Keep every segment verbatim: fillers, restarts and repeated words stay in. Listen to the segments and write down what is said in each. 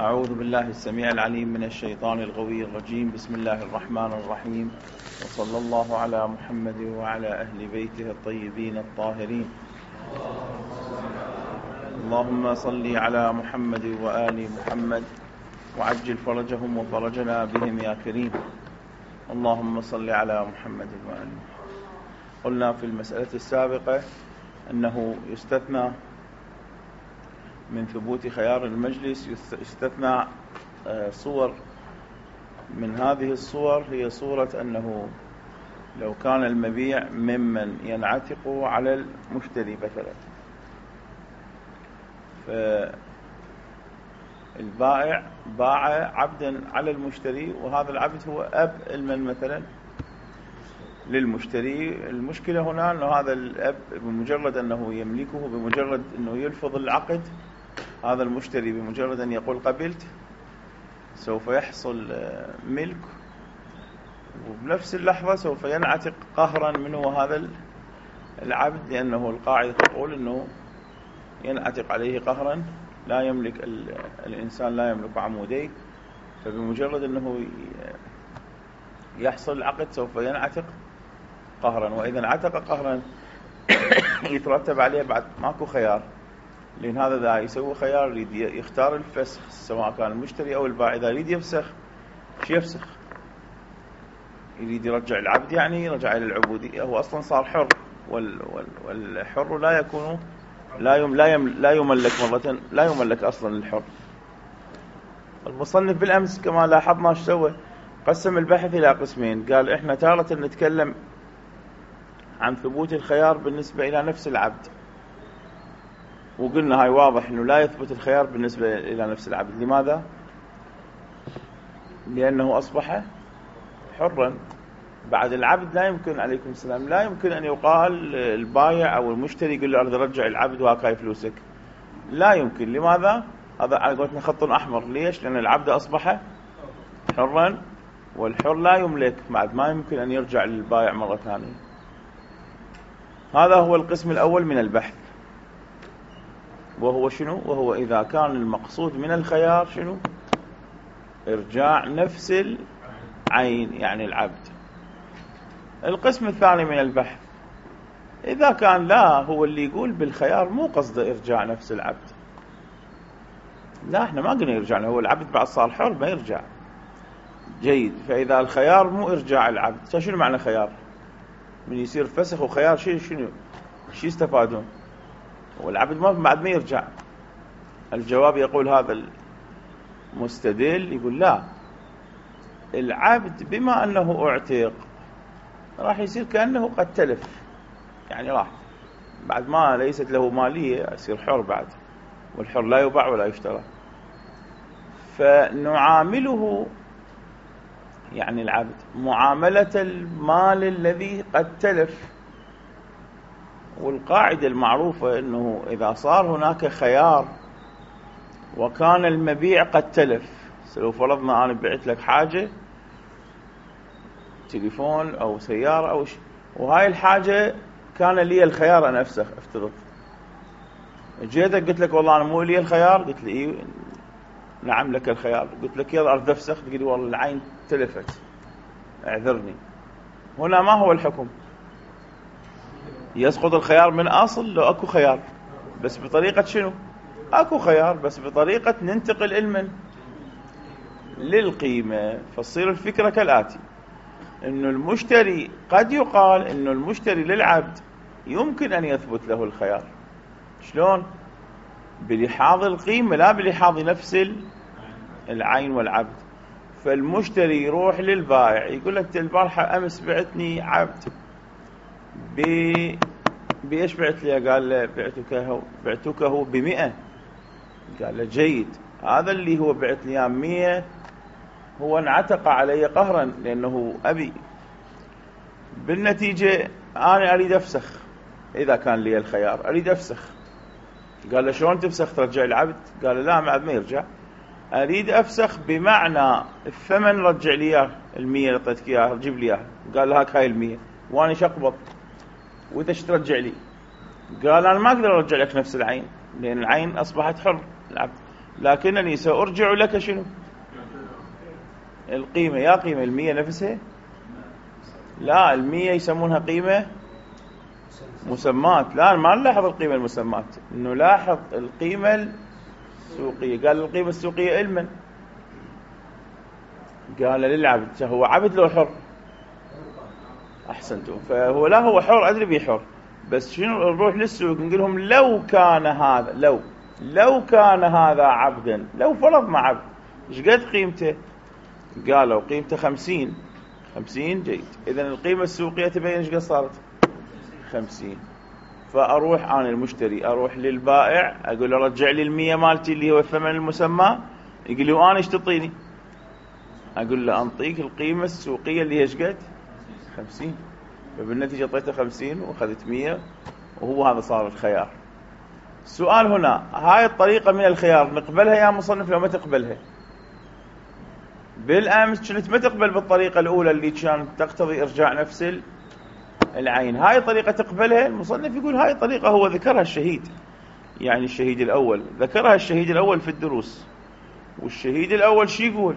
أعوذ بالله السميع العليم من الشيطان الغوي الرجيم. بسم الله الرحمن الرحيم، وصلى الله على محمد وعلى أهل بيته الطيبين الطاهرين. اللهم صل على محمد وآل محمد وعجل فرجهم وفرجنا بهم يا كريم. اللهم صل على محمد وآل محمد. قلنا في المسألة السابقة أنه يستثنى من ثبوت خيار المجلس يستثنى صور. من هذه الصور هي صورة أنه لو كان المبيع ممن ينعتق على المشتري مثلا، فالبائع باع عبدا على المشتري، وهذا العبد هو أب المن مثلا للمشتري. المشكلة هنا أنه هذا الأب بمجرد أنه يملكه، بمجرد أنه يلفظ العقد، هذا المشتري بمجرد أن يقول قبلت سوف يحصل ملك، وبنفس اللحظة سوف ينعتق قهرا منه هذا العبد، لأنه القاعدة تقول أنه ينعتق عليه قهرا. لا يملك الإنسان لا يملك عموديه، فبمجرد أنه يحصل العقد سوف ينعتق قهرا، وإذا انعتق قهرا يترتب عليه بعد ماكو خيار، لأن هذا ذا يسوي خيار، يريد يختار الفسخ سواء كان المشتري أو البائع. إذا يريد يفسخ شو يفسخ؟ يريد يرجع العبد، يعني يرجع إلى العبودية، هو أصلا صار حر، وال وال والحر لا يكون لا يم لا يم لا يملك مرة، لا يملك أصلا الحر. المصنف بالأمس كما لاحظنا ايش سوى؟ قسم البحث إلى قسمين. قال إحنا تارة نتكلم عن ثبوت الخيار بالنسبة إلى نفس العبد، وقلنا هاي واضح أنه لا يثبت الخيار بالنسبة إلى نفس العبد. لماذا؟ لأنه أصبح حرا. بعد العبد لا يمكن، عليكم السلام، لا يمكن أن يقال البايع أو المشتري يقول له أريد أرجع العبد وهاكاي فلوسك، لا يمكن. لماذا؟ هذا على قولتنا خط أحمر. ليش؟ لأن العبد أصبح حرا، والحر لا يملك، بعد ما يمكن أن يرجع للبايع مرة ثانية. هذا هو القسم الأول من البحث، وهو شنو؟ وهو إذا كان المقصود من الخيار شنو؟ إرجاع نفس العين، يعني العبد. القسم الثاني من البحث، إذا كان لا، هو اللي يقول بالخيار مو قصده إرجاع نفس العبد، لا احنا ما قلنا يرجع له، هو العبد بعد صار حر ما يرجع. جيد. فإذا الخيار مو إرجاع العبد، شنو معنى خيار؟ من يصير فسخ وخيار شيء شنو شو يستفادون؟ والعبد ما بعد ما يرجع. الجواب يقول هذا المستدل يقول لا، العبد بما أنه اعتق راح يصير كأنه قد تلف، يعني راح بعد ما ليست له مالية يصير حر بعد، والحر لا يباع ولا يشترى. فنعامله يعني العبد معاملة المال الذي قد تلف. والقاعدة المعروفة أنه إذا صار هناك خيار وكان المبيع قد تلف، لو فرضنا أنا بعت لك حاجة تليفون أو سيارة أو شيء، وهاي الحاجة كان لي الخيار أن أفسخ، افترض جيتك قلت لك والله أنا مو لي الخيار، قلت لي إيه نعم لك الخيار، قلت لك يلا أريد أفسخ، تقول لي والله العين تلفت اعذرني. هنا ما هو الحكم؟ يسقط الخيار من أصل لو أكو خيار، بس بطريقة شنو؟ أكو خيار بس بطريقة ننتقل المن للقيمة. فتصير الفكرة كالآتي، إنه المشتري قد يقال إنه المشتري للعبد يمكن أن يثبت له الخيار. شلون؟ بلحاظ القيمة لا بلحاظ نفس العين والعبد. فالمشتري يروح للبائع يقول لك البارحة أمس بعتني عبد ب بإيش بعت لي؟ قال له بعتك بعتكه بمئة. قال له جيد، هذا اللي هو بعت لي مئة هو انعتق علي قهرا لأنه أبي، بالنتيجة أنا أريد أفسخ. إذا كان لي الخيار أريد أفسخ. قال له شلون تفسخ ترجع العبد؟ قال له لا بعد ما يرجع، أريد أفسخ بمعنى الثمن رجع لي إياه، المية اللي أعطيتك إياه جيب لي إياه. قال له هاك هاي المية وأنا شقبض، وإذا ايش ترجع لي؟ قال أنا ما أقدر أرجع لك نفس العين، لأن العين أصبحت حر العبد، لكنني سأرجع لك شنو؟ القيمة. يا قيمة المية نفسها؟ لا، المية يسمونها قيمة مسمات. لا، ما نلاحظ القيمة المسمات، نلاحظ القيمة السوقية. قال القيمة السوقية علما، قال للعبد. هو عبد لو حر؟ أحسنتم. فهو لا، هو حر، أدري بيه حر، بس شنو نروح للسوق نقول لهم لو كان هذا لو لو كان هذا عبدا، لو فرضنا عبد، ايش قد قيمته؟ قالوا قيمته خمسين. خمسين جيد. إذن القيمة السوقية تبين ايش قد صارت؟ خمسين. فأروح أنا المشتري أروح للبائع أقول له رجع لي المية مالتي اللي هو الثمن المسمى. يقول لي وأنا ايش تعطيني؟ أقول له أنطيك القيمة السوقية اللي هي ايش قد؟ خمسين. فبالنتيجة أعطيته خمسين وأخذت مية، وهو هذا صار الخيار. السؤال هنا، هاي الطريقة من الخيار نقبلها يا مصنف لو ما تقبلها؟ بالأمس كنت ما تقبل بالطريقة الأولى اللي كانت تقتضي إرجاع نفس العين. هاي طريقة تقبلها؟ المصنف يقول هاي طريقة هو ذكرها الشهيد، يعني الشهيد الأول ذكرها الشهيد الأول في الدروس. والشهيد الأول شي يقول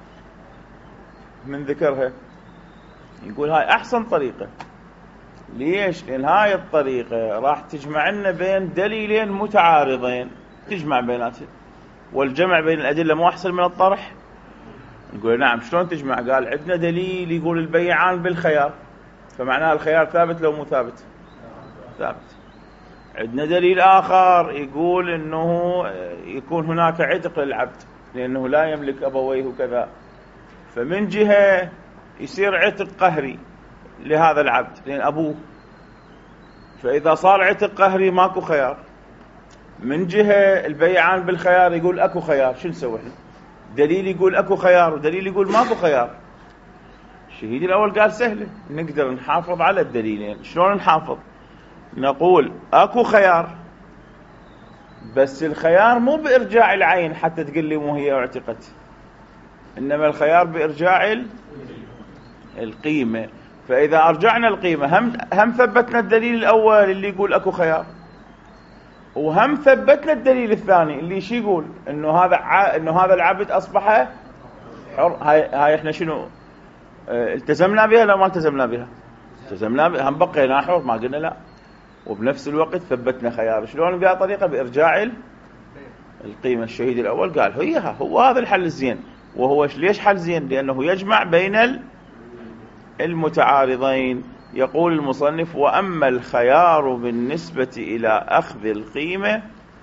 من ذكرها؟ يقول هاي أحسن طريقة. ليش؟ لأن هاي الطريقة راح تجمع لنا بين دليلين متعارضين، تجمع بيناتهم. والجمع بين الأدلة مو أحسن من الطرح؟ نقول نعم. شلون تجمع؟ قال عندنا دليل يقول البيعان بالخيار، فمعناها الخيار ثابت لو مو ثابت؟ ثابت. عندنا دليل آخر يقول أنه يكون هناك عتق للعبد لأنه لا يملك أبويه وكذا، فمن جهة يصير عتق قهري لهذا العبد لأن أبوه، فإذا صار عتق قهري ماكو خيار. من جهة البيعان بالخيار يقول أكو خيار. شو نسوي احنا؟ دليل يقول أكو خيار ودليل يقول ماكو خيار. الشهيد الأول قال سهلة، نقدر نحافظ على الدليلين. شلون نحافظ؟ نقول أكو خيار، بس الخيار مو بإرجاع العين حتى تقول لي مو هي اعتقت، إنما الخيار بإرجاع القيمة. فإذا أرجعنا القيمة هم هم ثبتنا الدليل الأول اللي يقول أكو خيار، وهم ثبتنا الدليل الثاني اللي شي يقول إنه هذا ع... إنه هذا العبد أصبح حر. هاي هاي إحنا شنو اه التزمنا بها لا ما التزمنا بها؟ التزمنا بها. هم بقينا حر ما قلنا لا، وبنفس الوقت ثبتنا خيار. شلون بها طريقة؟ بإرجاع القيمة. الشهيد الأول قال هي هو هذا الحل الزين. وهو ليش حل زين؟ لأنه يجمع بين المتعارضين. يقول المصنف وأما الخيار بالنسبة إلى أخذ القيمة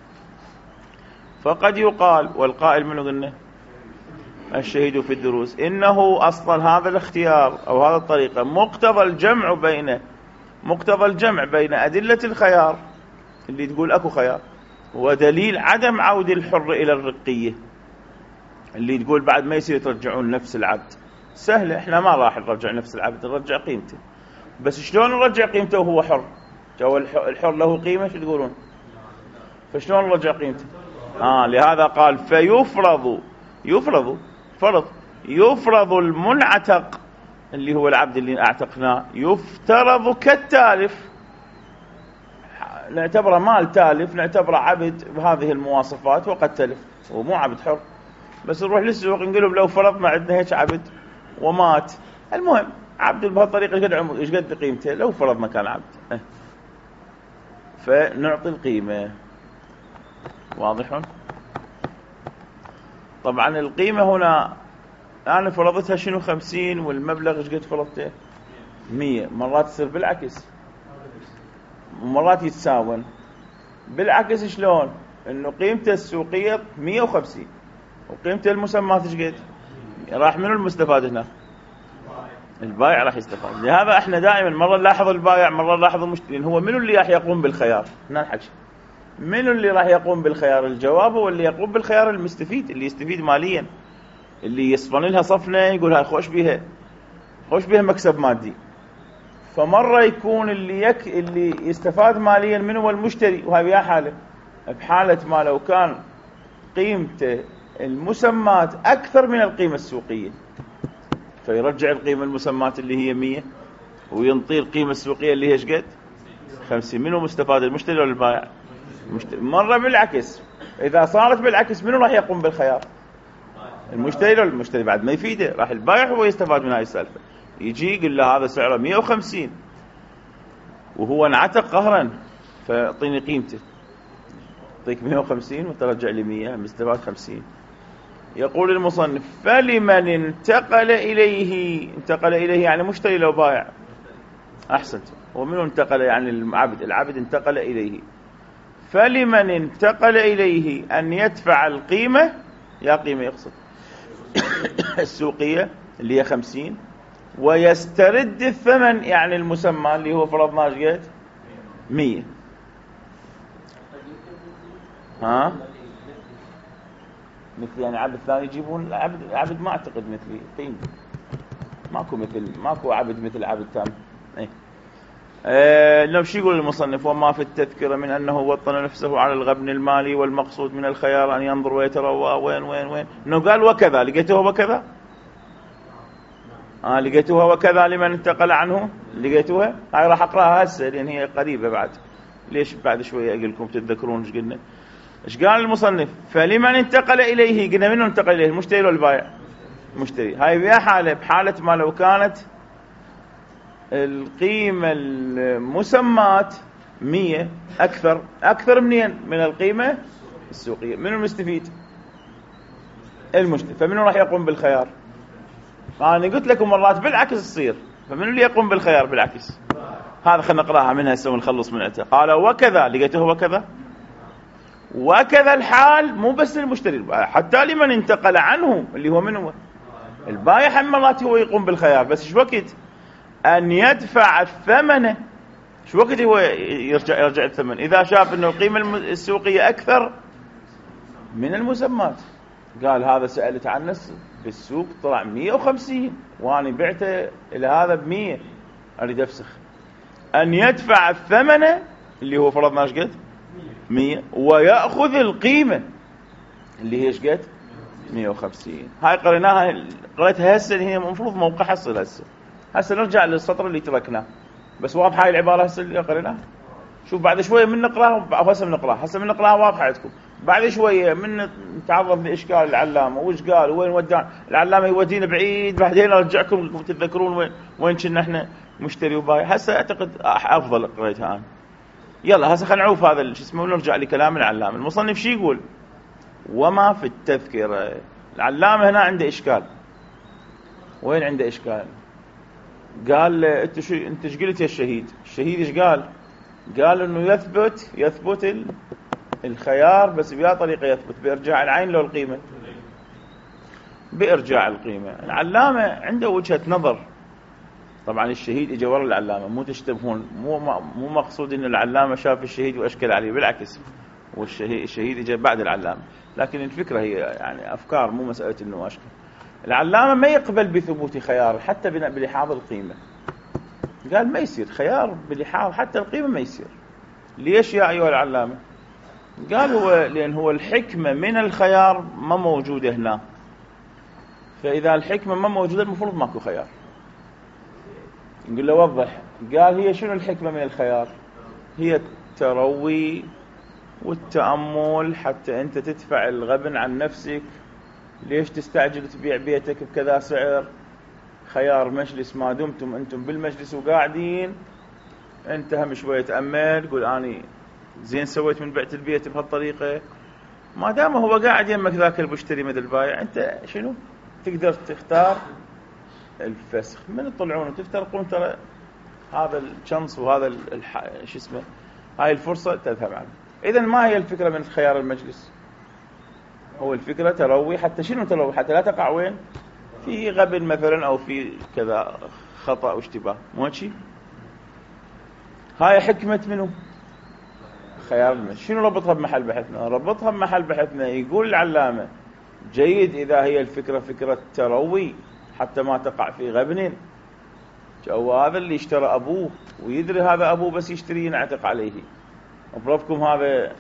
فقد يقال، والقائل منه قلنا الشهيد في الدروس، إنه أصلا هذا الاختيار أو هذا الطريقة مقتضى الجمع بين مقتضى الجمع بين أدلة الخيار اللي تقول أكو خيار ودليل عدم عود الحر إلى الرقية اللي تقول بعد ما يصير ترجعون نفس العبد. سهلة، احنا ما راح نرجع نفس العبد، نرجع قيمته. بس شلون نرجع قيمته وهو حر؟ جو الحر له قيمة، شو تقولون؟ فشلون نرجع قيمته؟ آه لهذا قال فيفرض يفرض فرض يفرض المنعتق اللي هو العبد اللي اعتقناه، يفترض كالتالف. نعتبره مال تالف، نعتبره عبد بهذه المواصفات وقد تلف، ومو عبد حر. بس نروح للسوق نقول لهم لو فرضنا عندنا هيك عبد ومات، المهم عبد بهالطريقه ايش قد عمر ايش قد قيمته لو فرضنا كان عبد اه. فنعطي القيمه. واضح؟ طبعا القيمه هنا انا فرضتها شنو؟ خمسين، والمبلغ ايش قد فرضته؟ مية. مرات تصير بالعكس ومرات يتساون. بالعكس شلون؟ انه قيمته السوقيه مية وخمسين وقيمته المسمات ايش قد؟ راح منو المستفاد هنا؟ البائع راح يستفاد. لهذا احنا دائما مره نلاحظ البائع مره نلاحظ المشتري. هو منو اللي راح يقوم بالخيار؟ هنا الحكي منو اللي راح يقوم بالخيار؟ الجواب هو اللي يقوم بالخيار المستفيد، اللي يستفيد ماليا، اللي يصفن لها صفنه يقول هاي خوش بيها خوش بيها مكسب مادي. فمره يكون اللي يك اللي يستفاد ماليا من هو المشتري، وهي بها حاله بحاله ما لو كان قيمته المسمات أكثر من القيمة السوقية، فيرجع القيمة المسمات اللي هي مية وينطي القيمة السوقية اللي هي ايش قد؟ خمسين. منو مستفاد؟ المشتري ولا البائع؟ المشتري. مرة بالعكس إذا صارت بالعكس منو راح يقوم بالخيار؟ المشتري. لو المشتري بعد ما يفيده، راح البائع هو يستفاد من هاي السالفة. يجي يقول له هذا سعره مئة وخمسين وهو انعتق قهرا، فاعطيني قيمته، اعطيك مئة وخمسين وترجع لي مئة، مستفاد خمسين. يقول المصنف: فلمن انتقل إليه، انتقل إليه يعني مشتري لو بائع، أحسنت. ومنه انتقل يعني العبد، العبد انتقل إليه. فلمن انتقل إليه أن يدفع القيمة، يا قيمة يقصد السوقية اللي هي خمسين، ويسترد الثمن يعني المسمى اللي هو فرضنا قد مية. ها مثل يعني عبد ثاني يجيبون عبد، عبد ما اعتقد مثلي قيمة، ماكو مثل، ماكو عبد مثل عبد تام. ايه أه لو شو يقول المصنف: وما في التذكرة من أنه وطن نفسه على الغبن المالي، والمقصود من الخيار أن ينظر ويتروى. وين وين وين إنه قال وكذا، لقيتوها وكذا. آه لقيتوها وكذا لمن انتقل عنه، لقيتوها. هاي راح أقرأها هسه لأن هي قريبة بعد. ليش بعد شوية أقول لكم تتذكرون ايش قلنا. ايش قال المصنف؟ فلمن انتقل إليه، قلنا منه انتقل إليه، المشتري ولا البائع؟ مشتري. هاي بها حالة، بحالة ما لو كانت القيمة المسمات مية أكثر، أكثر منين؟ من القيمة السوقية. منو المستفيد؟ المشتري. فمنو راح يقوم بالخيار؟ أنا قلت لكم مرات بالعكس تصير. فمنو اللي يقوم بالخيار بالعكس؟ هذا خلينا نقراها منها هسه ونخلص من عتها. قال وكذا، لقيته وكذا. وكذا الحال مو بس المشتري، حتى لمن انتقل عنه اللي هو منه البائع، مرات هو يقوم بالخيار. بس شو وقت أن يدفع الثمن؟ شو وقت هو يرجع يرجع الثمن؟ إذا شاف إنه القيمة السوقية أكثر من المسمات. قال هذا سألت عنه بالسوق طلع مئة وخمسين وأنا بعته إلى هذا بمية، أريد أفسخ. أن يدفع الثمن اللي هو فرضنا ايش قد مية، ويأخذ القيمة اللي هي ايش قد مئة وخمسين. هاي قريناها، قريتها هسه، هي المفروض موقع حصل هسه. هسه نرجع للسطر اللي تركناه، بس واضحه هاي العباره هسه اللي قريناها. شوف بعد شويه من نقراها، هسه بنقراها، هسه من نقراها واضحه عندكم. بعد شويه من نتعرض لاشكال العلامه، وش قال وين ودان العلامه، يودينا بعيد، بعدين ارجعكم تتذكرون وين وين كنا احنا مشتري وبايع. هسه اعتقد افضل قريتها انا. يلا هسه خلينا نعوف هذا شو اسمه ونرجع لكلام العلامه. المصنف شو يقول؟ وما في التذكره. العلامه هنا عنده اشكال. وين عنده اشكال؟ قال انت شو انت ايش قلت يا الشهيد؟ الشهيد ايش قال؟ قال انه يثبت يثبت الخيار، بس بأي طريقه يثبت؟ بارجاع العين لو القيمه؟ بارجاع القيمه. العلامه عنده وجهه نظر. طبعا الشهيد اجى ورا العلامه، مو تشتبهون، مو مو مقصود ان العلامه شاف الشهيد واشكل عليه، بالعكس والشهيد الشهيد اجى بعد العلامه. لكن الفكره هي يعني افكار، مو مساله انه اشكل. العلامة ما يقبل بثبوت خيار حتى بلحاظ القيمة. قال ما يصير خيار بلحاظ حتى القيمة، ما يصير. ليش يا أيها العلامة؟ قال هو لأن هو الحكمة من الخيار ما موجودة هنا، فإذا الحكمة ما موجودة المفروض ماكو خيار. نقول له وضح. قال هي شنو الحكمة من الخيار؟ هي التروي والتأمل حتى أنت تدفع الغبن عن نفسك. ليش تستعجل تبيع بيتك بكذا سعر؟ خيار مجلس، ما دمتم أنتم بالمجلس وقاعدين، أنت هم شوية تأمل، قول أني زين سويت من بعت البيت بهالطريقة. ما دام هو قاعد يمك ذاك المشتري مثل البايع، أنت شنو تقدر تختار الفسخ. من تطلعون وتفترقون، ترى هذا الشنص وهذا الح... شو اسمه هاي الفرصة تذهب عنه. إذن ما هي الفكرة من خيار المجلس؟ هو الفكرة تروي، حتى شنو تروي؟ حتى لا تقع وين؟ في غبن مثلا أو في كذا خطأ واشتباه، مو هيك شيء؟ هاي حكمة منه خيار المجلس. شنو ربطها بمحل بحثنا؟ ربطها بمحل بحثنا. يقول العلامة جيد إذا هي الفكرة فكرة تروي حتى ما تقع في غبن. جو هذا اللي اشترى أبوه ويدري هذا أبوه، بس يشتري ينعتق عليه. أضربكم هذا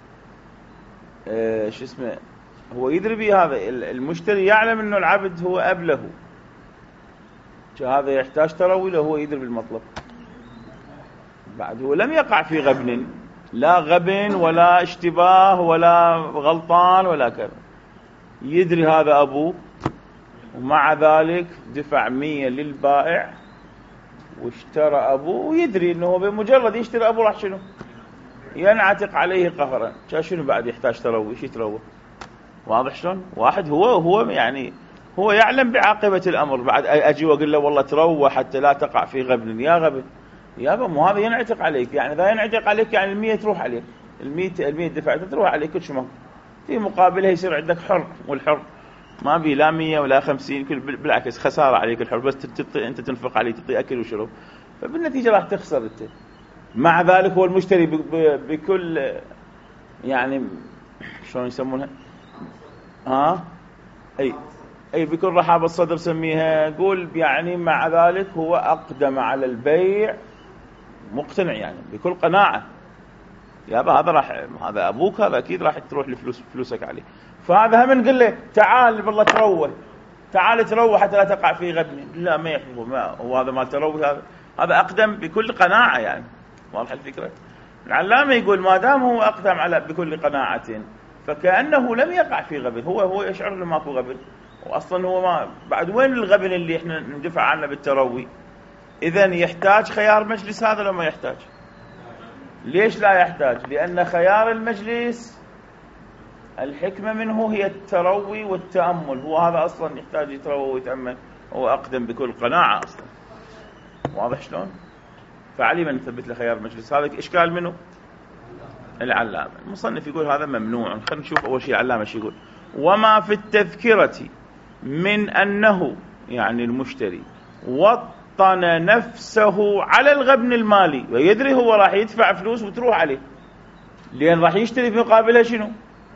اه شو اسمه، هو يدري به، هذا المشتري يعلم انه العبد هو اب له، هذا يحتاج تروي له، هو يدري بالمطلب. بعد هو لم يقع في غبن، لا غبن ولا اشتباه ولا غلطان ولا كذا، يدري هذا أبوه، ومع ذلك دفع مية للبائع واشترى أبوه، ويدري أنه بمجرد يشتري أبوه راح شنو ينعتق عليه قهرا. شنو بعد يحتاج تروي؟ شي تروي؟ واضح شلون؟ واحد هو هو يعني هو يعلم بعاقبة الأمر، بعد أجي وأقول له والله تروى حتى لا تقع في غبن. يا غبن يابا، مو هذا ينعتق عليك، يعني إذا ينعتق عليك يعني المية تروح عليك، المية المية دفعت تروح عليك كل شيء، في مقابلها يصير عندك حر، والحر ما بي لا مية ولا خمسين، كل بالعكس خسارة عليك الحر، بس تعطي أنت تنفق عليه، تعطي أكل وشرب، فبالنتيجة راح تخسر أنت. مع ذلك هو المشتري بكل يعني شلون يسمونها ها أي أي بكل رحابة الصدر سميها، قول يعني مع ذلك هو أقدم على البيع مقتنع، يعني بكل قناعة. يابا هذا راح، هذا أبوك، هذا أكيد راح تروح لفلوس فلوسك عليه. فهذا هم نقول له تعال بالله تروى، تعال تروى حتى لا تقع في غبن. لا ما يحبه، ما هو هذا ما تروي، هذا هذا أقدم بكل قناعة. يعني واضح الفكرة؟ العلامة يقول ما دام هو أقدم على بكل قناعة فكأنه لم يقع في غبن، هو هو يشعر انه ماكو غبن، واصلا هو ما بعد وين الغبن اللي احنا ندفع عنه بالتروي؟ اذا يحتاج خيار مجلس هذا لو ما يحتاج؟ ليش لا يحتاج؟ لان خيار المجلس الحكمة منه هي التروي والتأمل، هو هذا اصلا يحتاج يتروى ويتأمل، هو اقدم بكل قناعة اصلا. واضح شلون؟ فعلي من نثبت له خيار مجلس. هذا اشكال منه العلامة. المصنف يقول هذا ممنوع. خلينا نشوف أول شيء العلامة شو يقول. وما في التذكرة من أنه يعني المشتري وطن نفسه على الغبن المالي، ويدري هو راح يدفع فلوس وتروح عليه، لأن راح يشتري في مقابلها شنو؟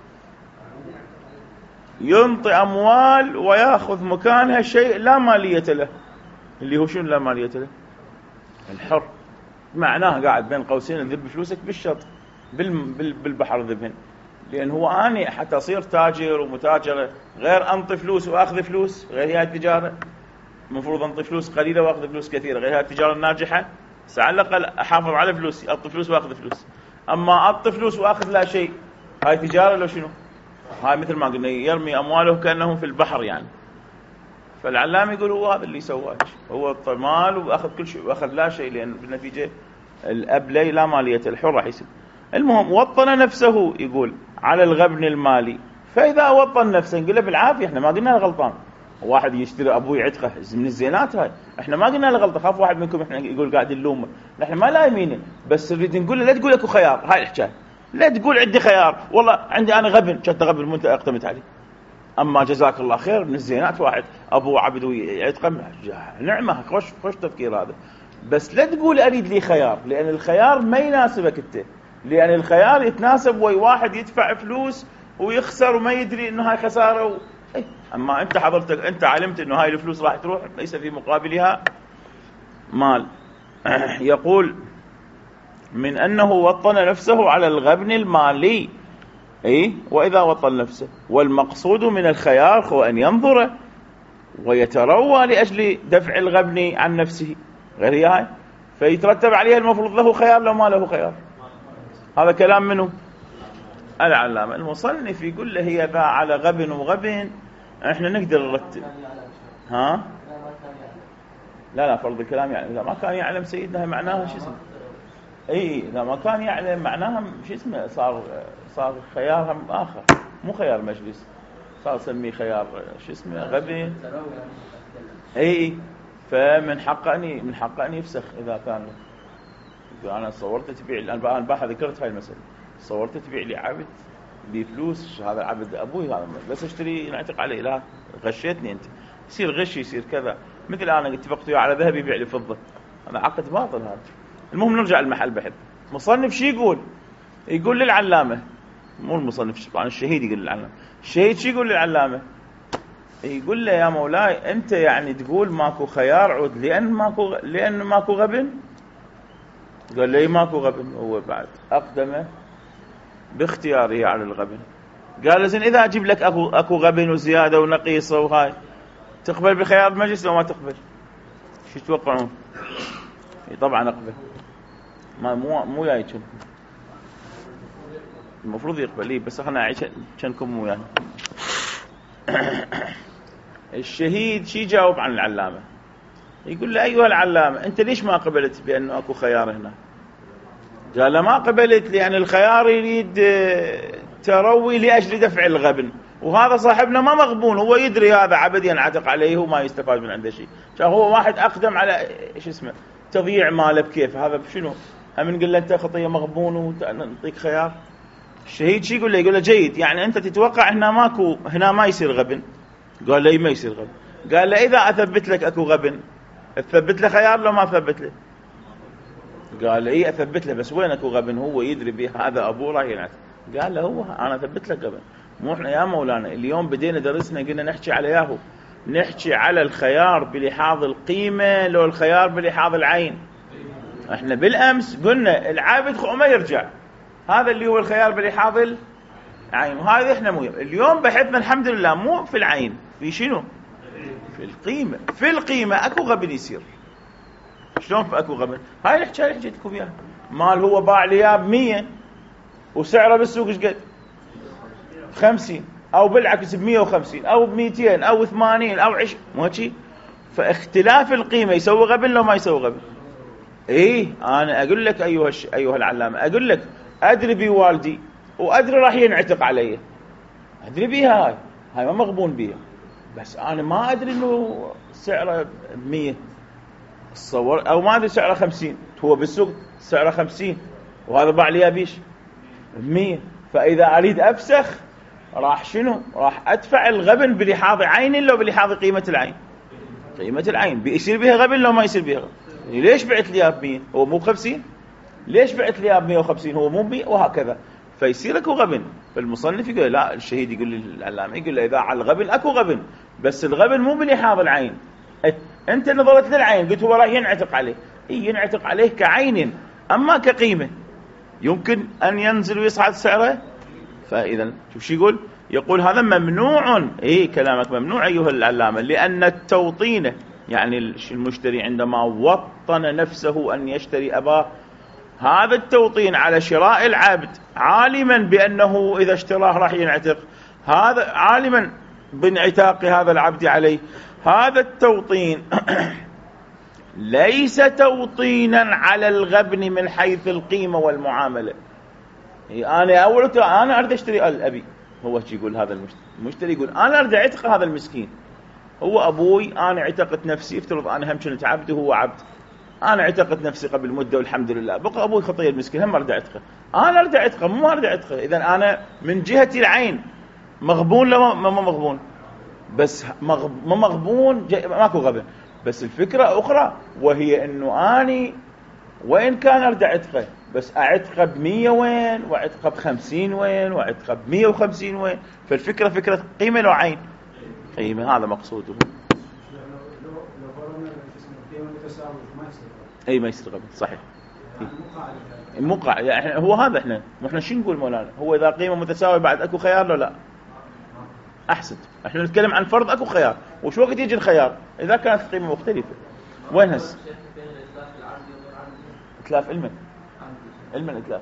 ينطي أموال ويأخذ مكانها شيء لا مالية له، اللي هو شنو لا مالية له؟ الحر. معناه قاعد بين قوسين نذب فلوسك بالشط بالبحر ذبهن، لأن هو أنا حتى أصير تاجر ومتاجرة غير أنطي فلوس وأخذ فلوس، غير هي التجارة المفروض أنطي فلوس قليلة وأخذ فلوس كثيرة، غير هي التجارة الناجحة على الأقل أحافظ على فلوسي، أنطي فلوس وأخذ فلوس. أما أنطي فلوس وأخذ لا شيء، هاي تجارة لو شنو؟ هاي مثل ما قلنا يرمي أمواله كأنهم في البحر يعني. فالعلامة يقول هو هذا اللي سواه، هو الطمال وأخذ كل شيء وأخذ لا شيء، لأن بالنتيجة الأبلي لا مالية الحر راح يصير. المهم وطن نفسه يقول على الغبن المالي، فإذا وطن نفسه نقول له بالعافية، احنا ما قلنا له غلطان، واحد يشتري أبوه يعتقه من الزينات هاي، احنا ما قلنا له غلطة. خاف واحد منكم احنا يقول قاعد نلومه، احنا ما لايمينه، بس نريد نقول له لا تقول اكو خيار، هاي الحكاية، لا تقول عندي خيار، والله عندي انا غبن، كنت غبن وانت اقتمت عليه. اما جزاك الله خير من الزينات واحد ابوه عبد ويعتقه، نعمة، خوش خوش تفكير هذا، بس لا تقول اريد لي خيار، لان الخيار ما يناسبك انت، لأن الخيار يتناسب وي واحد يدفع فلوس ويخسر وما يدري إنه هاي خسارة و... أي. أما أنت حضرتك أنت علمت إنه هاي الفلوس راح تروح، ليس في مقابلها مال. يقول من أنه وطن نفسه على الغبن المالي، أي وإذا وطن نفسه، والمقصود من الخيار هو أن ينظر ويتروى لأجل دفع الغبن عن نفسه، غير هاي فيترتب عليها المفروض له خيار لو ما له خيار. هذا كلام منه العلامة. المصنف يقول له هي ذا على غبن وغبن احنا نقدر نرتب. ها لا لا فرض الكلام يعني اذا ما كان يعلم سيدنا معناها شو اسمه، اي اذا ما كان يعلم معناها شو اسمه صار صار خيار اخر، مو خيار مجلس، صار سميه خيار شو اسمه غبن. اي فمن حقه اني من حقه ان يفسخ اذا كان. أنا صورت تبيع الآن البارحة ذكرت هاي المسألة، صورت تبيع لي عبد بفلوس، هذا العبد أبوي هذا بس اشتري نعتق عليه، لا غشيتني أنت، يصير غش يصير كذا، مثل أنا اتفقت وياه على ذهب يبيع لي فضة، هذا عقد باطل هذا. المهم نرجع المحل بحث. مصنف شي يقول؟ يقول للعلامة، مو المصنف طبعا الشهيد يقول للعلامة، الشهيد شي يقول للعلامة؟ يقول له يا مولاي أنت يعني تقول ماكو خيار عود لأن ماكو لأن ماكو غبن؟ قال لي ماكو غبن، هو بعد أقدم باختياره على الغبن. قال زين إذا أجيب لك أكو أكو غبن وزيادة ونقيصة وهاي، تقبل بخيار المجلس لو ما تقبل؟ شو تتوقعون؟ طبعا أقبل، ما مو مو جايكم. المفروض يقبل لي، بس خلنا أعيش كنكم وياه. الشهيد شي جاوب عن العلامة، يقول له أيها العلامة أنت ليش ما قبلت بأنه أكو خيار هنا؟ قال له ما قبلت لأن الخيار يريد تروي لأجل دفع الغبن، وهذا صاحبنا ما مغبون، هو يدري هذا عبد ينعتق عليه وما يستفاد من عنده شيء، هو واحد أقدم على إيش اسمه تضييع ماله بكيف، هذا بشنو هم نقول له أنت خطية مغبون ونعطيك خيار. الشهيد شي يقول له؟ يقول له جيد، يعني أنت تتوقع هنا ماكو هنا ما يصير غبن؟ قال له ما يصير غبن. قال له إذا أثبت لك أكو غبن أثبت له خيار لو ما أثبت له؟ قال له إيه أثبت له، بس وين أكو غبن؟ هو يدري به هذا أبوه راح ينعتق. قال له هو أنا أثبت لك غبن، مو إحنا يا مولانا اليوم بدينا درسنا قلنا نحكي على ياهو، نحكي على الخيار بلحاظ القيمة لو الخيار بلحاظ العين. إحنا بالأمس قلنا العابد ما يرجع، هذا اللي هو الخيار بلحاظ العين، وهذا إحنا مهم. اليوم بحثنا الحمد لله مو في العين، في شنو؟ في القيمة. في القيمة أكو غبن يصير. شلون في أكو غبن؟ هاي الحكاية اللي حكيتكم إياها. مال هو باع لي بمية وسعره بالسوق ايش قد؟ خمسين، أو بالعكس بمية وخمسين، أو بميتين، أو ثمانين، أو عشرين، مو هيك؟ فاختلاف القيمة يسوي غبن لو ما يسوي غبن؟ إيه أنا أقول لك أيها الش... أيها العلامة، أقول لك أدري بوالدي وأدري راح ينعتق علي، أدري بيها هاي هاي ما مغبون بيها، بس أنا ما أدري إنه سعره بمية تصور، أو ما أدري سعره خمسين، هو بالسوق سعره خمسين وهذا باع لي بيش بمية، فإذا أريد أفسخ راح شنو؟ راح أدفع الغبن بلحاظ عين لو بلحاظ قيمة العين. قيمة العين بيصير بها غبن لو ما يصير بها غبن. ليش بعت لي بمية هو مو خمسين؟ ليش بعت لي بمية وخمسين هو مو مية؟ وهكذا فيصير اكو غبن. فالمصنف يقول لا، الشهيد يقول للعلامة يقول له إذا على الغبن اكو غبن، بس الغبن مو بلحاظ العين. انت نظرت للعين قلت هو راح ينعتق عليه، إيه ينعتق عليه كعين، اما كقيمة يمكن ان ينزل ويصعد سعره. فاذا شوف شو يقول؟ يقول هذا ممنوع. ايه كلامك ممنوع ايها العلامة، لان التوطين يعني المشتري عندما وطن نفسه ان يشتري اباه، هذا التوطين على شراء العبد عالما بانه اذا اشتراه راح ينعتق، هذا عالما بانعتاق هذا العبد عليه، هذا التوطين ليس توطينا على الغبن من حيث القيمة والمعاملة. أنا أول أنا أريد أشتري الأبي، هو يقول هذا المشتري، المشتري يقول أنا أريد أعتق هذا المسكين، هو أبوي أنا اعتقت نفسي، افترض أنا هم كنت عبد وهو عبد، أنا اعتقت نفسي قبل مدة والحمد لله، بقى أبوي خطية المسكين هم أريد أعتقه، أنا أريد أعتقه مو أريد أعتقه. إذا أنا من جهة العين مغبون لا ما مغبون، بس ما مغبون ماكو غبن. بس الفكرة أخرى وهي أنه أني وإن كان أريد أعتقه، بس أعتقه بمية وين، وأعتقه بخمسين وين، وأعتقه بمية وخمسين وين. فالفكرة فكرة قيمة لو عين قيمة، هذا مقصوده. أي ما يصير غبن صحيح. مو قاعدة يعني هو هذا احنا احنا شو نقول مولانا؟ هو إذا قيمة متساوية بعد أكو خيار لو لا؟ أحسن، احنا نتكلم عن فرض أكو خيار، وش وقت يجي الخيار؟ إذا كانت قيمة مختلفة. وين هس؟ إتلاف علما علما إتلاف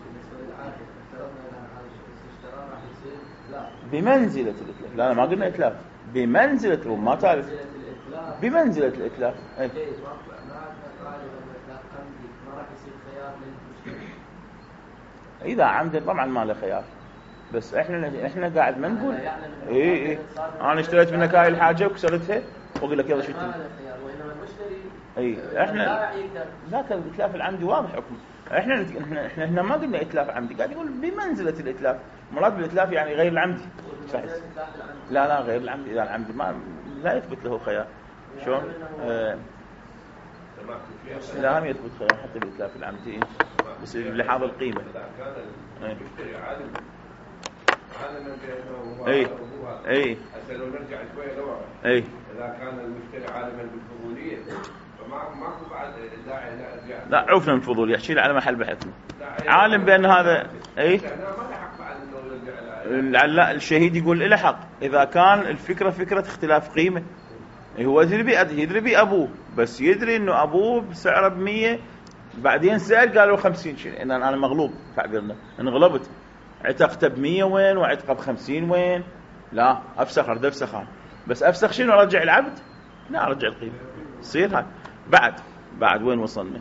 بمنزلة الإتلاف. لا ما قلنا إتلاف، بمنزلة، ما تعرف بمنزلة الإتلاف. أي. إذا عمد طبعا ما له خيار، بس احنا احنا قاعد ما نقول اي اي انا اشتريت منك هاي الحاجه وكسرتها واقول لك يلا شو تبي. اي احنا ذاك الاتلاف العمدي واضح حكم. احنا احنا احنا هنا ما قلنا اتلاف عمدي، قاعد يقول بمنزله الاتلاف. مراد بالاتلاف يعني غير العمدي. لا لا غير العمدي، اذا العمدي ما لا يثبت له خيار. شلون؟ آه لا هم يثبت خيار حتى بالاتلاف العمدي، بس لحاظ القيمه. اي اي حتى لو نرجع شويه لورا، اي اذا كان المشتري عالما بالفضوليه فما ماكو بعد داعي نرجع. لا عرفنا من الفضوليه، يحكي لي على محل بحثنا. عالم بان هذا اي لا الشهيد يقول له حق اذا كان الفكره فكره اختلاف قيمه. هو يدري بي يدري بي ابوه، بس يدري انه ابوه بسعره بمية، بعدين سأل قالوا خمسين. شيء ان انا مغلوب تعبيرنا انغلبت، عتقته بمية وين وعتقه بخمسين وين؟ لا افسخ ارد افسخ، بس افسخ شنو؟ ارجع العبد؟ لا ارجع القيمه. تصير هاي بعد بعد وين وصلنا؟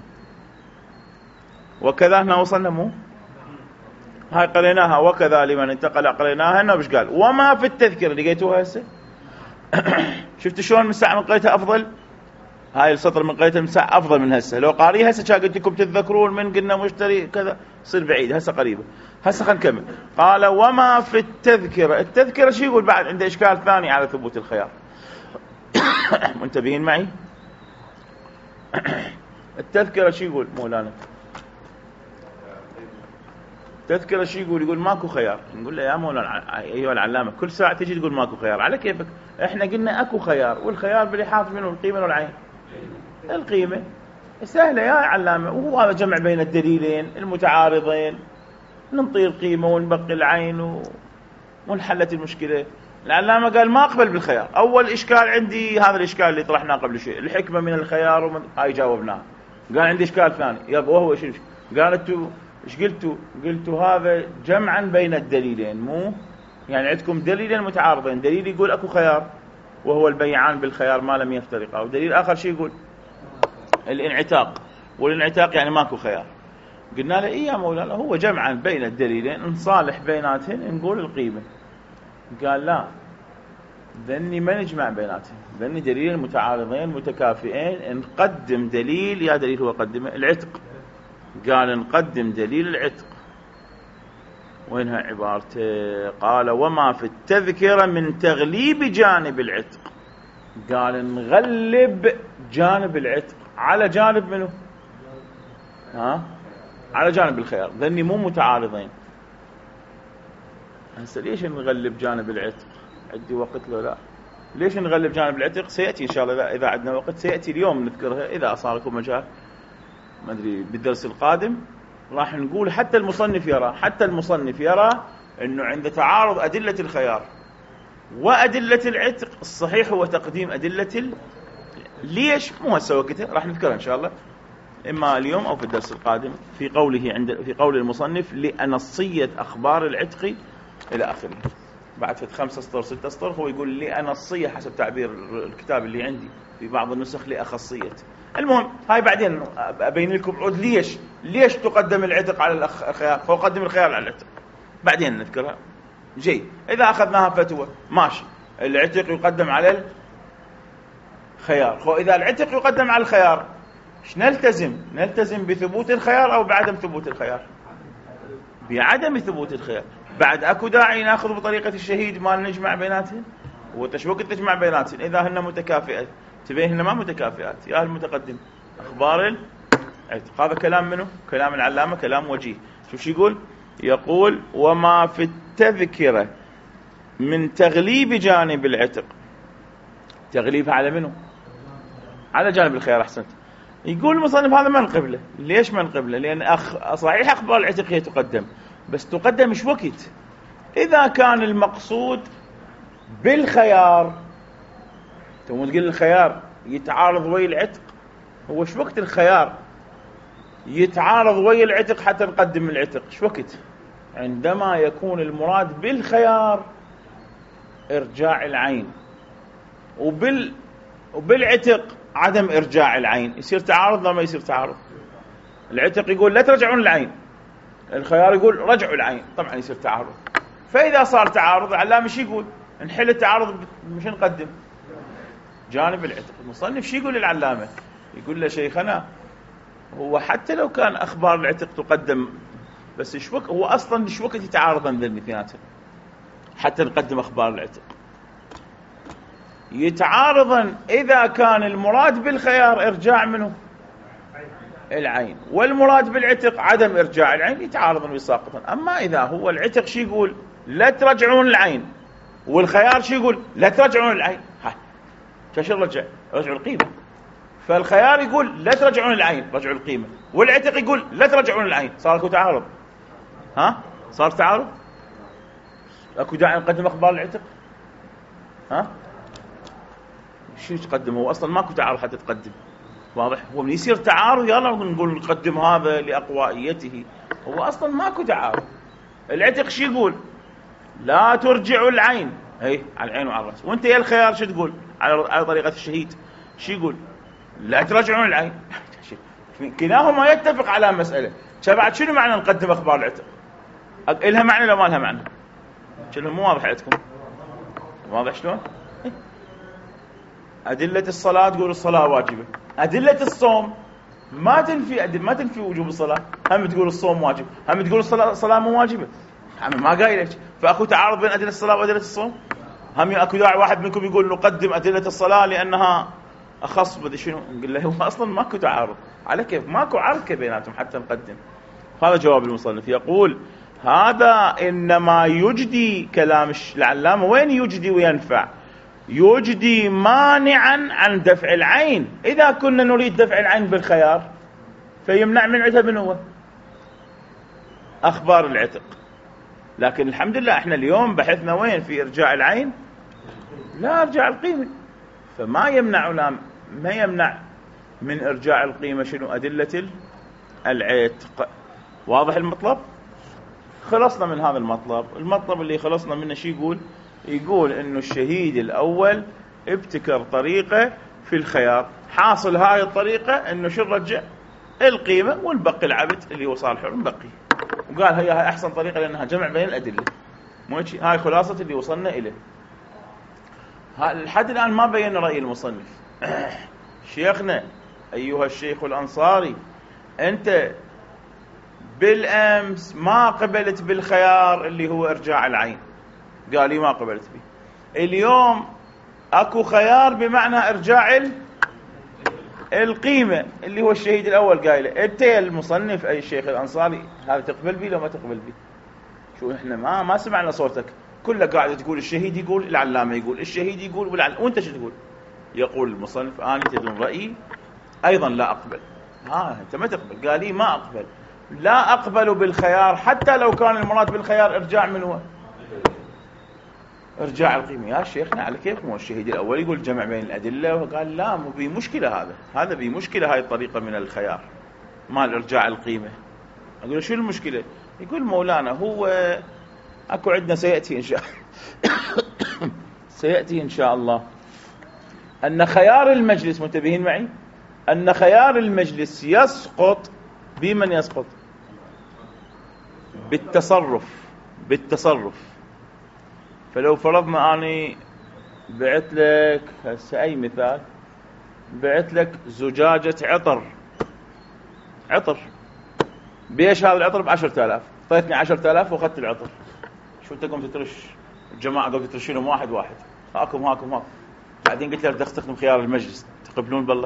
وكذا هنا وصلنا مو هاي قريناها. وكذا لمن انتقل قريناها هنا. وش قال؟ وما في التذكره لقيتوها هسه؟ شفت شلون مساع من قريتها افضل؟ هاي السطر من قريتها مساع افضل من هسه. لو قاري هسه كان قلت لكم تتذكرون من قلنا مشتري كذا صير بعيد. هسه قريبه. هسه خلينا نكمل. قال وما في التذكره. التذكره شو يقول بعد؟ عنده اشكال ثاني على ثبوت الخيار. منتبهين معي؟ التذكره شو يقول مولانا؟ تذكره شو يقول؟ يقول ماكو خيار. نقول له يا مولانا ايها العلامه كل ساعه تجي تقول ماكو خيار، على كيفك. احنا قلنا اكو خيار، والخيار باليحاط منه القيمه والعين. القيمه سهله يا علامه، وهو هذا جمع بين الدليلين المتعارضين، ننطي القيمه ونبقي العين وانحلت المشكله. العلامه قال ما اقبل بالخيار. اول اشكال عندي هذا الاشكال اللي طرحناه قبل شيء، الحكمه من الخيار ومن... هاي جاوبناه. قال عندي اشكال ثاني يابا وهو شنو؟ قال انتوا ايش قلتوا؟ قلتوا هذا جمعا بين الدليلين، مو يعني عندكم دليلين متعارضين، دليل يقول اكو خيار وهو البيعان بالخيار ما لم يفترقا، ودليل اخر شيء يقول الانعتاق، والانعتاق يعني ماكو خيار. قلنا له ايه يا مولانا هو جمعا بين الدليلين نصالح بيناتهن نقول القيمه. قال لا، ذني ما نجمع بيناتهم، ذني دليلين متعارضين متكافئين، نقدم دليل. يا دليل هو قدمه العتق. قال نقدم دليل العتق. وينها عبارته؟ قال وما في التذكرة من تغليب جانب العتق. قال نغلب جانب العتق على جانب منه؟ ها؟ على جانب الخيار. ذني مو متعارضين. هسه ليش نغلب جانب العتق؟ عندي وقت لو لا؟ ليش نغلب جانب العتق؟ سيأتي إن شاء الله إذا عندنا وقت، سيأتي اليوم نذكرها إذا صار لكم مجال، ما أدري بالدرس القادم راح نقول. حتى المصنف يرى حتى المصنف يرى أنه عند تعارض أدلة الخيار وأدلة العتق الصحيح هو تقديم أدلة ال... ليش؟ مو هسه وقتها، راح نذكرها إن شاء الله إما اليوم أو في الدرس القادم. في قوله عند في قول المصنف لأنصية أخبار العتق إلى آخره. بعد في خمسة أسطر ستة أسطر هو يقول لأنصية حسب تعبير الكتاب اللي عندي، في بعض النسخ لأخصية. المهم هاي بعدين أبين لكم عود ليش ليش تقدم العتق على الخيار، فأقدم الخيار على العتق بعدين نذكرها. جي إذا أخذناها فتوى ماشي، العتق يقدم على الخيار. خو إذا العتق يقدم على الخيار ايش نلتزم؟ نلتزم بثبوت الخيار أو بعدم ثبوت الخيار؟ بعدم ثبوت الخيار. بعد أكو داعي نأخذ بطريقة الشهيد ما نجمع بيناتهم؟ وتشوك تجمع بيناتهم إذا هن متكافئات. تبين هن ما متكافئات يا المتقدم أخبار العتق. هذا كلام منه؟ كلام العلامة، كلام وجيه. شوف شو يقول؟ يقول وما في التذكرة من تغليب جانب العتق. تغليبها على منه؟ على جانب الخيار. أحسنت. يقول المصنف هذا ما نقبله. ليش ما نقبله؟ لأن أخ... صحيح أخبار العتق هي تقدم، بس تقدم مش وقت. إذا كان المقصود بالخيار، تقول تقول الخيار يتعارض ويا العتق، هو شو وقت الخيار يتعارض ويا العتق حتى نقدم العتق؟ شو وقت؟ عندما يكون المراد بالخيار إرجاع العين، وبال وبالعتق عدم إرجاع العين. يصير تعارض لا ما يصير تعارض؟ العتق يقول لا ترجعون العين، الخيار يقول رجعوا العين، طبعا يصير تعارض. فإذا صار تعارض العلامة شو يقول؟ نحل التعارض مش نقدم جانب العتق. المصنف شو يقول للعلامة؟ يقول له شيخنا هو حتى لو كان أخبار العتق تقدم، بس شوك هو أصلا شو وقت يتعارضن ذن الاثنيناتهم حتى نقدم أخبار العتق؟ يتعارضن إذا كان المراد بالخيار إرجاع منه العين، والمراد بالعتق عدم إرجاع العين، يتعارضن ويساقطن. أما إذا هو العتق شو يقول؟ لا ترجعون العين، والخيار شو يقول؟ لا ترجعون العين. هاي كيش رجع؟ رجعوا القيمة. فالخيار يقول لا ترجعون العين، رجعوا القيمة، والعتق يقول لا ترجعون العين. صار اكو تعارض. ها؟ صار تعارض؟ اكو داعي نقدم أخبار العتق؟ ها؟ شو تقدم؟ هو أصلا ماكو تعارض حتى تقدم. واضح؟ هو من يصير تعارض يلا نقول نقدم هذا لأقوائيته، هو أصلا ماكو تعارض. العتق شو يقول؟ لا ترجعوا العين، هي على العين وعلى الراس. وانت يا الخيار شو تقول على على طريقه الشهيد؟ شو يقول؟ لا ترجعون العين. كلاهما يتفق على مساله. بعد شنو معنى نقدم اخبار العتق؟ إلها معنى لو ما لها معنى؟ شنو مو واضح عندكم؟ واضح شلون؟ أدلة الصلاة تقول الصلاة واجبة، أدلة الصوم ما تنفي ما تنفي وجوب الصلاة، هم تقول الصوم واجب، هم تقول الصلاة الصلاة مو واجبة. ما قايل لك، فأكو تعارض بين أدلة الصلاة وأدلة الصوم؟ هم أكو داعي واحد منكم يقول نقدم أدلة الصلاة لأنها أخص بدي شنو؟ نقول له هو أصلا ماكو تعارض، على كيف؟ ماكو عركة بيناتهم حتى نقدم. هذا جواب المصنف. يقول هذا إنما يجدي كلام العلامة. وين يجدي وينفع؟ يجدي مانعا عن دفع العين. إذا كنا نريد دفع العين بالخيار فيمنع من عتق من هو أخبار العتق. لكن الحمد لله احنا اليوم بحثنا وين في إرجاع العين، لا إرجاع القيمة، فما يمنع لا ما يمنع من إرجاع القيمة شنو؟ أدلة العتق. واضح المطلب؟ خلصنا من هذا المطلب. المطلب اللي خلصنا منه شي يقول؟ يقول انه الشهيد الاول ابتكر طريقة في الخيار، حاصل هاي الطريقة انه شو رجع القيمة والبقي العبد اللي هو صار حر مبقي، وقال هي هاي احسن طريقة لانها جمع بين الادلة. مو هاي خلاصة اللي وصلنا اليه. لحد الان ما بينا رأي المصنف. شيخنا ايها الشيخ الانصاري، انت بالامس ما قبلت بالخيار اللي هو ارجاع العين، قال لي ما قبلت به. اليوم اكو خيار بمعنى ارجاع القيمة اللي هو الشهيد الاول قايله. انت يا المصنف اي الشيخ الانصاري هذا تقبل به لو ما تقبل به؟ شو احنا ما ما سمعنا صوتك، كله قاعد تقول الشهيد يقول، العلامة يقول، الشهيد يقول، والعلامة. وانت شو تقول؟ يقول المصنف اني تدون رأيي ايضا لا اقبل. ها انت ما تقبل، قال لي ما اقبل، لا أقبل بالخيار حتى لو كان المراد بالخيار إرجاع من هو إرجاع القيمة. يا شيخنا على كيف؟ مو الشهيد الأول يقول جمع بين الأدلة، وقال لا مو بي مشكلة، هذا هذا بي مشكلة هاي الطريقة من الخيار مال إرجاع القيمة. أقول له شو المشكلة؟ يقول مولانا هو أكو عندنا سيأتي إن شاء سيأتي إن شاء الله أن خيار المجلس، منتبهين معي، أن خيار المجلس يسقط بمن يسقط؟ بالتصرف. بالتصرف. فلو فرضنا أني بعت لك هسه أي مثال، بعت لك زجاجة عطر، عطر بيش هذا العطر بعشرة آلاف، طيتني عشرة آلاف وأخذت العطر. شو أنت قمت ترش؟ الجماعة قمت ترشينهم واحد واحد، هاكم هاكم هاكم. بعدين قلت لك بدي أستخدم خيار المجلس، تقبلون بالله؟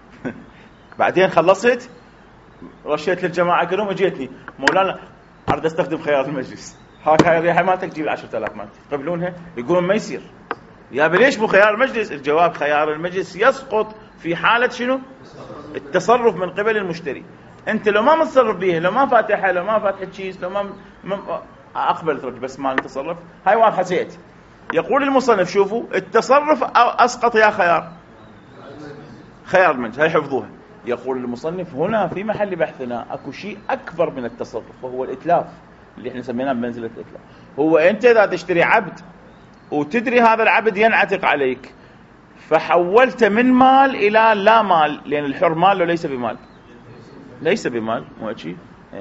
بعدين خلصت رشيت للجماعة كلهم، اجيتني مولانا أريد أستخدم خيار المجلس، هاك هاي الريحة مالتك جيب عشرة آلاف مالتك، تقبلونها؟ يقولون ما يصير. يا بليش مو خيار المجلس؟ الجواب خيار المجلس يسقط في حالة شنو؟ التصرف من قبل المشتري. أنت لو ما متصرف بيه، لو ما فاتحة، لو ما فاتحة تشيز، لو ما م... أقبل ترج، بس ما نتصرف. هاي واضحة سيأتي. يقول المصنف شوفوا التصرف أسقط يا خيار خيار المجلس، هاي حفظوها. يقول المصنف هنا في محل بحثنا اكو شيء اكبر من التصرف، وهو الاتلاف اللي احنا سميناه بمنزله الاتلاف. هو انت اذا تشتري عبد وتدري هذا العبد ينعتق عليك، فحولت من مال الى لا مال، لان الحر مال وليس بمال. ليس بمال، مو شيء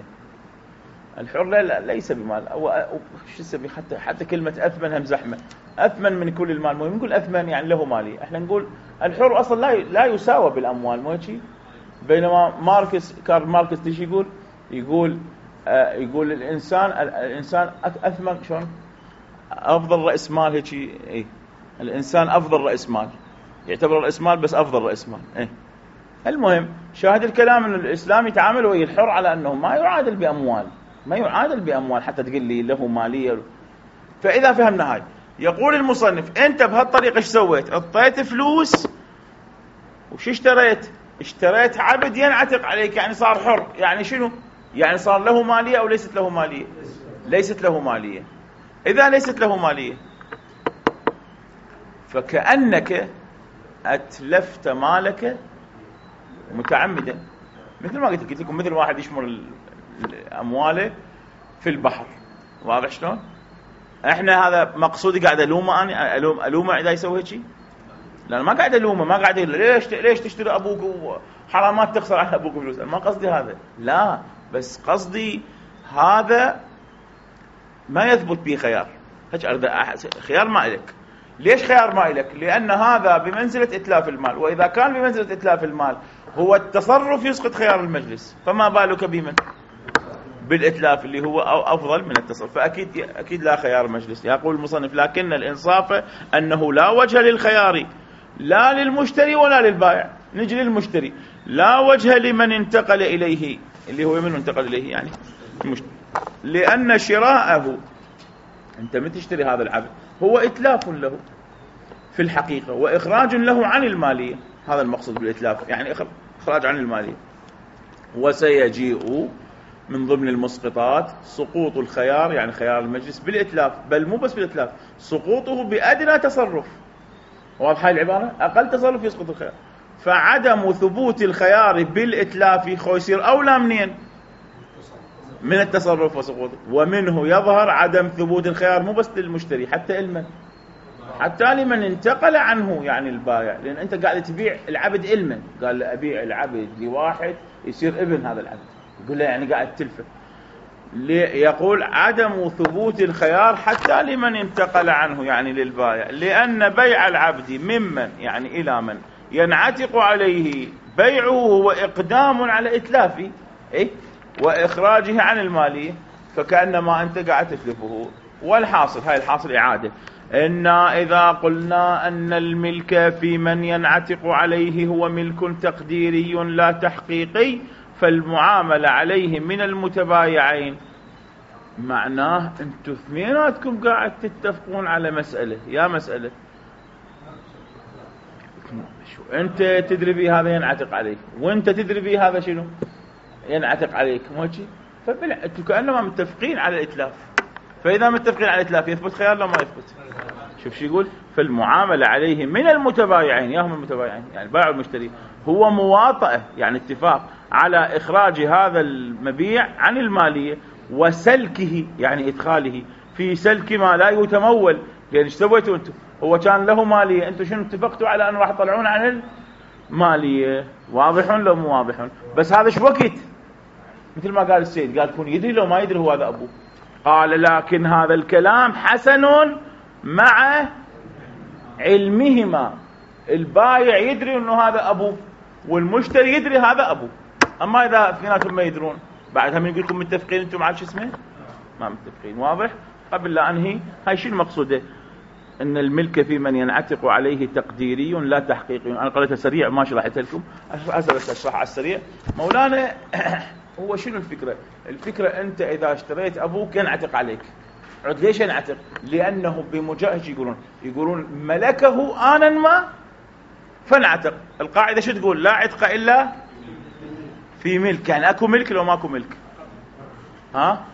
الحر لا, لا ليس بمال. او شو اسمي، حتى حتى كلمه اثمن هم زحمه، اثمن من كل المال. مو نقول اثمن يعني له مالي، احنا نقول الحر اصلا لا لا يساوى بالاموال، مو شيء. بينما ماركس كارل ماركس ايش يقول؟ يقول آه يقول الانسان الانسان اثمن، شلون؟ افضل راس مال هيك. اي الانسان افضل راس مال، يعتبر راس مال بس افضل راس مال. اي المهم شاهد الكلام ان الاسلام يتعامل ويا الحر على انه ما يعادل باموال، ما يعادل باموال حتى تقول لي له ماليه. فاذا فهمنا هاي، يقول المصنف انت بهالطريقه ايش سويت؟ اعطيت فلوس وش اشتريت؟ اشتريت عبد ينعتق عليك، يعني صار حر. يعني شنو؟ يعني صار له مالية أو ليست له مالية؟ ليست له مالية. إذا ليست له مالية فكأنك أتلفت مالك متعمدا، مثل ما قلت لكم، مثل واحد يشمر أمواله في البحر واضح شلون؟ احنا هذا مقصودي قاعد الومه، انا الوم الومه اذا يسوي هيك، لان ما قاعد الومه، ما قاعد ليش ليش تشتري ابوك وحرامات تخسر على ابوك فلوس، ما قصدي هذا، لا، بس قصدي هذا ما يثبت به خيار، هيك خيار ما إلك. ليش خيار ما إلك؟ لأن هذا بمنزلة إتلاف المال، وإذا كان بمنزلة إتلاف المال هو التصرف يسقط خيار المجلس، فما بالك بمن؟ بالإتلاف اللي هو أفضل من التصرف، فأكيد أكيد لا خيار مجلس. يقول المصنف: لكن الإنصاف أنه لا وجه للخيار لا للمشتري ولا للبائع. نجي للمشتري: لا وجه لمن انتقل إليه، اللي هو من انتقل إليه يعني المشتري، لأن شراءه، أنت من تشتري هذا العبد، هو إتلاف له في الحقيقة وإخراج له عن المالية، هذا المقصود بالإتلاف، يعني إخراج عن المالية. وسيجيء من ضمن المسقطات سقوط الخيار، يعني خيار المجلس، بالإتلاف، بل مو بس بالإتلاف، سقوطه بأدنى تصرف. واضحة العبارة؟ أقل تصرف يسقط الخيار. فعدم ثبوت الخيار بالإتلاف خو يصير أولى منين؟ من التصرف وسقوطه. ومنه يظهر عدم ثبوت الخيار مو بس للمشتري، حتى المن، حتى لمن انتقل عنه، يعني البائع، لأن أنت قاعد تبيع العبد المن، قال أبيع العبد لواحد يصير ابن هذا العبد، يقول له يعني قاعد تلفه. يقول عدم ثبوت الخيار حتى لمن انتقل عنه، يعني للبائع، لأن بيع العبد ممن، يعني إلى من ينعتق عليه بيعه هو إقدام على إتلافه إيه؟ وإخراجه عن المالية، فكأنما أنت قاعد تتلفه. والحاصل، هاي الحاصل إعادة، إن إذا قلنا أن الملك في من ينعتق عليه هو ملك تقديري لا تحقيقي، فالمعاملة عليه من المتبايعين معناه أنتم اثنيناتكم قاعد تتفقون على مسألة، يا مسألة شو أنت تدري بي هذا ينعتق عليك، وأنت تدري بي هذا شنو ينعتق عليك، مو شيء، فبالع أنتم كأنما متفقين على الإتلاف. فإذا متفقين على الإتلاف يثبت خيار لو ما يثبت؟ شوف شو يقول: فالمعاملة عليه من المتبايعين، يا هم المتبايعين يعني البائع والمشتري، هو مواطأة، يعني اتفاق على إخراج هذا المبيع عن المالية وسلكه، يعني إدخاله في سلك ما لا يتمول. لأن ايش سويتوا أنتم؟ هو كان له مالية، أنتم شنو اتفقتوا على أن راح تطلعون عن المالية. واضحون لو مو واضحون؟ بس هذا شو وقت؟ مثل ما قال السيد، قال كون يدري لو ما يدري هو هذا أبوه. قال: لكن هذا الكلام حسن مع علمهما، البايع يدري انه هذا ابوه والمشتري يدري هذا ابوه. اما اذا اثنيناتهم ما يدرون، بعدها من يقول لكم متفقين انتم على شو اسمه؟ ما متفقين. واضح؟ قبل لا انهي، هاي شو المقصوده؟ ان الملك في من ينعتق عليه تقديري لا تحقيقي. انا قريتها سريع ما شرحت لكم، هسه بس اشرح على السريع. مولانا هو شنو الفكره؟ الفكره انت اذا اشتريت ابوك ينعتق عليك. عد ليش ينعتق؟ لانه بمجرد يقولون يقولون ملكه آنا ما فانعتق. القاعده شو تقول؟ لا عتق الا في ملك، يعني اكو ملك لو ماكو ملك. ها؟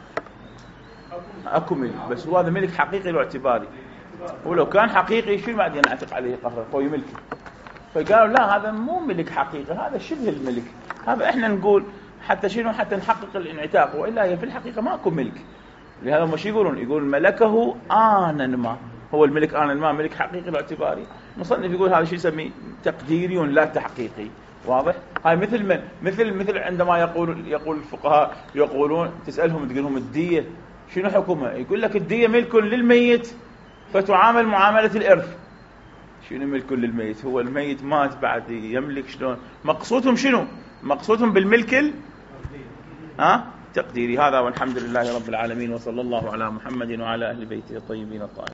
اكو ملك، بس هو هذا ملك حقيقي لو اعتباري، ولو كان حقيقي شو بعد ينعتق عليه قهره خوي ملكي. فقالوا لا هذا مو ملك حقيقي، هذا شبه الملك. هذا احنا نقول حتى شنو؟ حتى نحقق الانعتاق، والا هي في الحقيقه ماكو ملك. لهذا ما شو يقولون؟ يقول ملكه آنا ما، هو الملك آنا ما ملك حقيقي باعتباري. مصنف يقول هذا شو يسميه؟ تقديري لا تحقيقي. واضح؟ هاي مثل من مثل مثل عندما يقول يقول الفقهاء يقولون، تسألهم تقول لهم الدية شنو حكمها؟ يقول لك الدية ملك للميت فتعامل معاملة الإرث. شنو ملك للميت؟ هو الميت مات بعد يملك شلون؟ مقصودهم شنو؟ مقصودهم بالملك ال... ها؟ تقديري. هذا والحمد لله رب العالمين، وصلى الله على محمد وعلى أهل بيته الطيبين الطاهرين.